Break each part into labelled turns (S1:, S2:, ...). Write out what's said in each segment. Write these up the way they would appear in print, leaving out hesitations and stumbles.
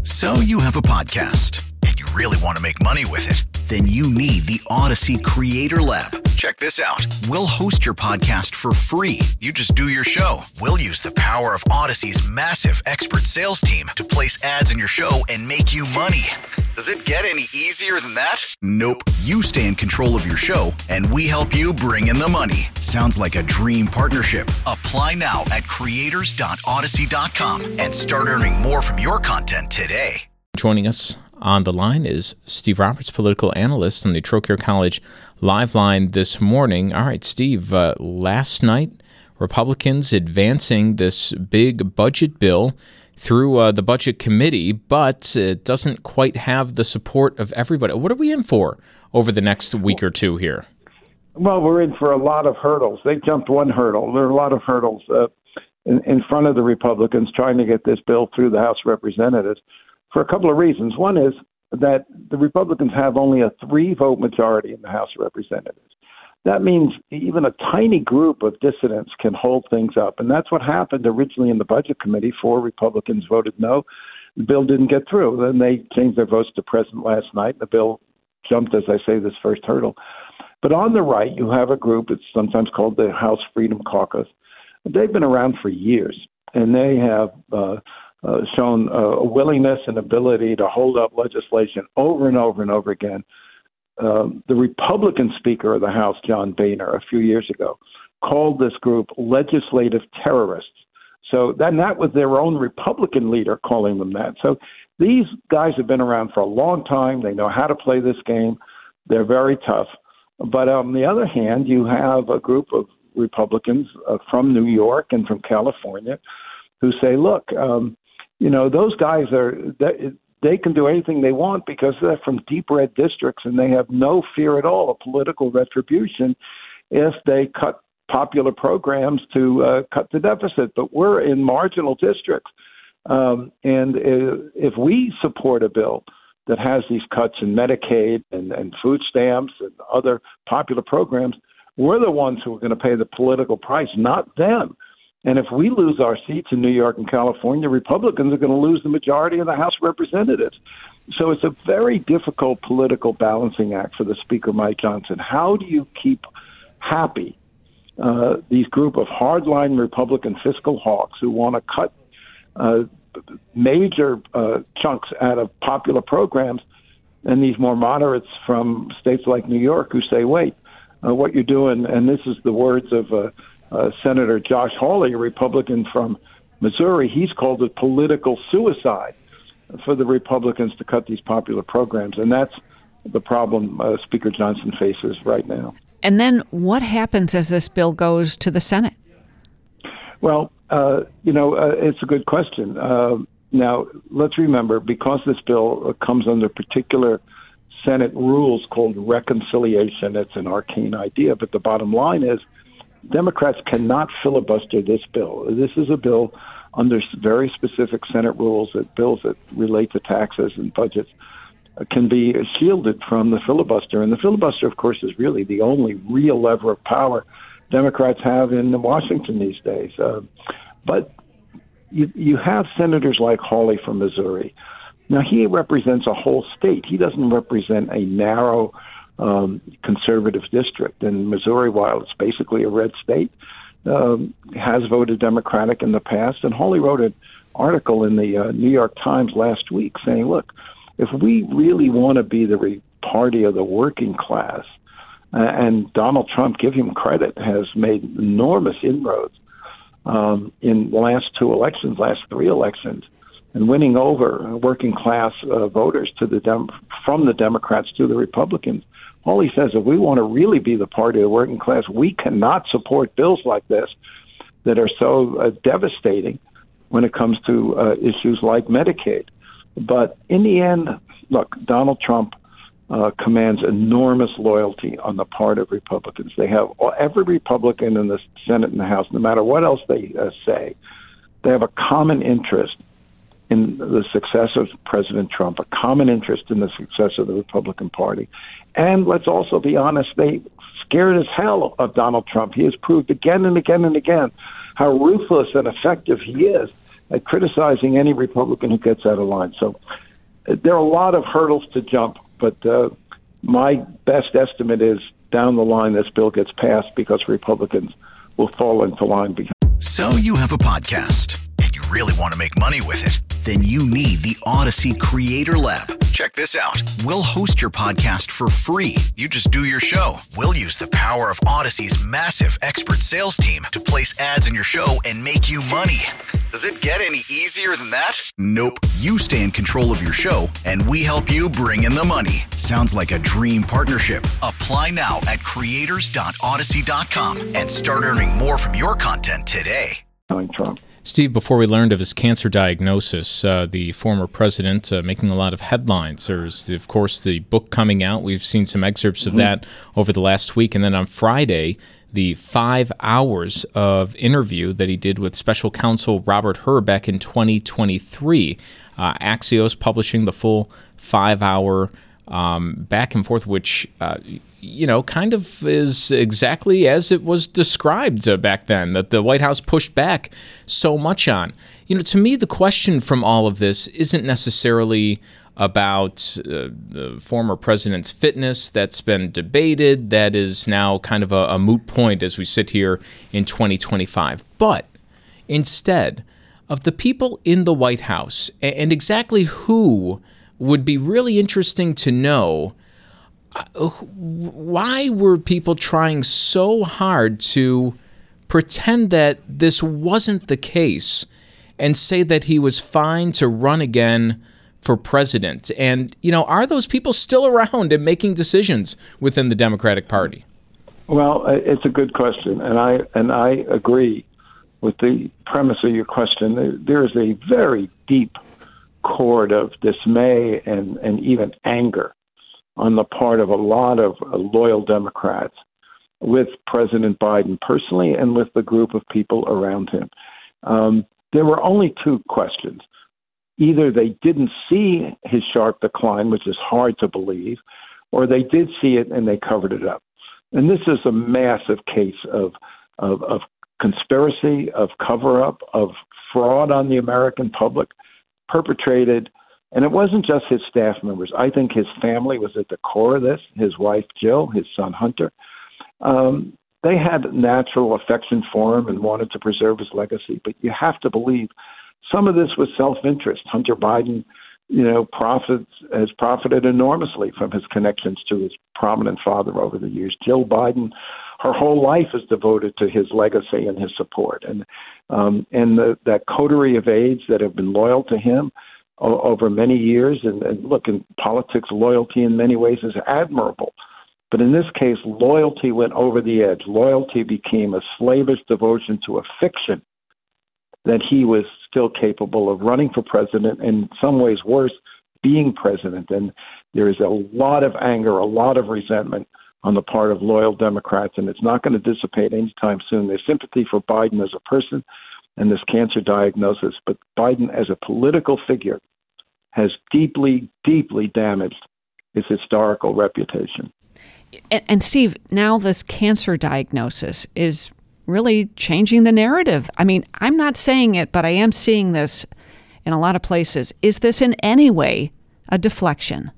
S1: So you have a podcast and you really want to make money with it. Then you need the Odyssey Creator Lab. Check this out. We'll host your podcast for free. You just do your show. We'll use the power of Odyssey's massive expert sales team to place ads in your show and make you money. Does it get any easier than that? Nope. You stay in control of your show, and we help you bring in the money. Sounds like a dream partnership. Apply now at creators.odyssey.com and start earning more from your content today.
S2: Joining us on the line is Steve Roberts, political analyst on the Trocaire College Live Line this morning. All right, Steve, last night, Republicans advancing this big budget bill through the budget committee, but it doesn't quite have the support of everybody. What are we in for over the next week or two here?
S3: Well, we're in for a lot of hurdles. They jumped one hurdle. There are a lot of hurdles in front of the Republicans trying to get this bill through the House of Representatives for a couple of reasons. One is that the Republicans have only a 3-vote majority in the House of Representatives. That means even a tiny group of dissidents can hold things up. And that's what happened originally in the Budget Committee. 4 Republicans voted no. The bill didn't get through. Then they changed their votes to present last night. The bill jumped, as I say, this first hurdle. But on the right, you have a group, it's sometimes called the House Freedom Caucus. They've been around for years, and they have shown a willingness and ability to hold up legislation over and over and over again. The Republican Speaker of the House, John Boehner, a few years ago, called this group legislative terrorists. So that was their own Republican leader calling them that. So these guys have been around for a long time. They know how to play this game. They're very tough. But on the other hand, you have a group of Republicans from New York and from California who say, look, those guys they can do anything they want because they're from deep red districts and they have no fear at all of political retribution if they cut popular programs to cut the deficit. But we're in marginal districts. And if we support a bill that has these cuts in Medicaid and food stamps and other popular programs, we're the ones who are going to pay the political price, not them. And if we lose our seats in New York and California, Republicans are going to lose the majority of the House of Representatives. So it's a very difficult political balancing act for the Speaker, Mike Johnson. How do you keep happy these group of hardline Republican fiscal hawks who want to cut major chunks out of popular programs, and these more moderates from states like New York who say, wait, what you're doing, and this is the words of Senator Josh Hawley, a Republican from Missouri, he's called it political suicide for the Republicans to cut these popular programs. And that's the problem Speaker Johnson faces right now.
S4: And then what happens as this bill goes to the Senate?
S3: Well, it's a good question. Now, let's remember, because this bill comes under particular Senate rules called reconciliation, it's an arcane idea, but the bottom line is Democrats cannot filibuster this bill. This is a bill under very specific Senate rules that bills that relate to taxes and budgets can be shielded from the filibuster. And the filibuster, of course, is really the only real lever of power Democrats have in Washington these days. But you have senators like Hawley from Missouri. Now, he represents a whole state. He doesn't represent a narrow conservative district. And Missouri, while it's basically a red state, has voted Democratic in the past. And Hawley wrote an article in the New York Times last week saying, look, if we really want to be the party of the working class, and Donald Trump, give him credit, has made enormous inroads in the last 2 elections, last 3 elections, and winning over working class voters from the Democrats to the Republicans. Hawley says if we want to really be the party of the working class, we cannot support bills like this that are so devastating when it comes to issues like Medicaid. But in the end, look, Donald Trump commands enormous loyalty on the part of Republicans. They have every Republican in the Senate and the House, no matter what else they say, they have a common interest in the success of President Trump, a common interest in the success of the Republican Party. And let's also be honest, they scared as hell of Donald Trump. He has proved again and again and again how ruthless and effective he is at criticizing any Republican who gets out of line. So there are a lot of hurdles to jump, but my best estimate is down the line this bill gets passed because Republicans will fall into line behind.
S1: So you have a podcast and you really want to make money with it? Then you need the Odyssey Creator Lab. Check this out. We'll host your podcast for free. You just do your show. We'll use the power of Odyssey's massive expert sales team to place ads in your show and make you money. Does it get any easier than that? Nope. You stay in control of your show, and we help you bring in the money. Sounds like a dream partnership. Apply now at creators.odyssey.com and start earning more from your content today.
S3: Trump.
S2: Steve, before we learned of his cancer diagnosis, the former president making a lot of headlines. There's, of course, the book coming out. We've seen some excerpts of that over the last week. And then on Friday, the 5 hours of interview that he did with special counsel Robert Hur back in 2023. Axios publishing the full 5-hour back and forth, which kind of is exactly as it was described back then, that the White House pushed back so much on. To me, the question from all of this isn't necessarily about the former president's fitness. That's been debated. That is now kind of a moot point as we sit here in 2025. But instead of the people in the White House, and exactly who would be really interesting to know, why were people trying so hard to pretend that this wasn't the case and say that he was fine to run again for president? And, are those people still around and making decisions within the Democratic Party?
S3: Well, it's a good question, and I agree with the premise of your question. There is a very deep chord of dismay and even anger on the part of a lot of loyal Democrats with President Biden personally and with the group of people around him. There were only two questions. Either they didn't see his sharp decline, which is hard to believe, or they did see it and they covered it up. And this is a massive case of conspiracy, of cover-up, of fraud on the American public perpetrated. And it wasn't just his staff members. I think his family was at the core of this, his wife, Jill, his son, Hunter. They had natural affection for him and wanted to preserve his legacy. But you have to believe some of this was self-interest. Hunter Biden, has profited enormously from his connections to his prominent father over the years. Jill Biden, her whole life is devoted to his legacy and his support. And that coterie of aides that have been loyal to him over many years, and look, in politics, loyalty in many ways is admirable. But in this case, loyalty went over the edge. Loyalty became a slavish devotion to a fiction that he was still capable of running for president, and in some ways worse, being president. And there is a lot of anger, a lot of resentment on the part of loyal Democrats, and it's not going to dissipate anytime soon. There's sympathy for Biden as a person and this cancer diagnosis, but Biden as a political figure has deeply, deeply damaged his historical reputation.
S4: And Steve, now this cancer diagnosis is really changing the narrative. I mean, I'm not saying it, but I am seeing this in a lot of places. Is this in any way a deflection?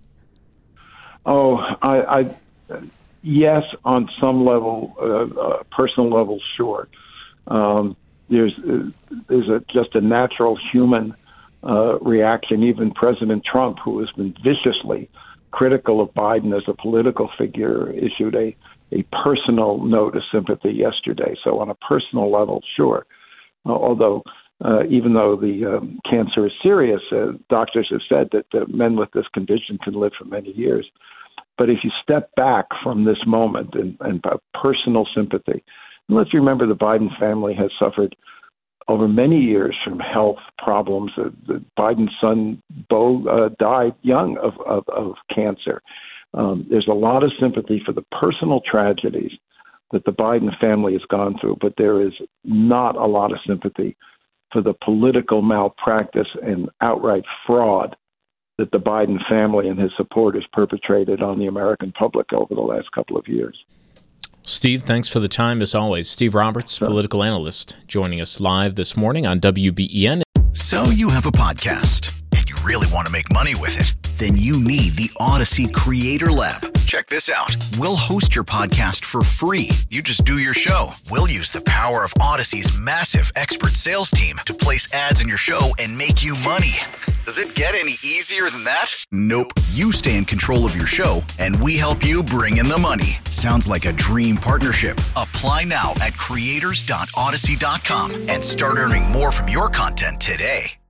S3: Yes, on some level, personal level, sure. There's just a natural human reaction. Even President Trump, who has been viciously critical of Biden as a political figure, issued a personal note of sympathy yesterday. So on a personal level, sure. Although, even though the cancer is serious, doctors have said that men with this condition can live for many years. But if you step back from this moment and personal sympathy, and let's remember the Biden family has suffered over many years from health problems. Biden's son, Beau, died young of cancer. There's a lot of sympathy for the personal tragedies that the Biden family has gone through, but there is not a lot of sympathy for the political malpractice and outright fraud that the Biden family and his supporters perpetrated on the American public over the last couple of years.
S2: Steve, thanks for the time as always. Steve Roberts, political analyst, joining us live this morning on WBEN.
S1: So you have a podcast and you you really want to make money with it, then you need the Odyssey Creator Lab. Check this out. We'll host your podcast for free. You just do your show. We'll use the power of Odyssey's massive expert sales team to place ads in your show and make you money. Does it get any easier than that? Nope. You stay in control of your show, and we help you bring in the money. Sounds like a dream partnership. Apply now at creators.odyssey.com and start earning more from your content today.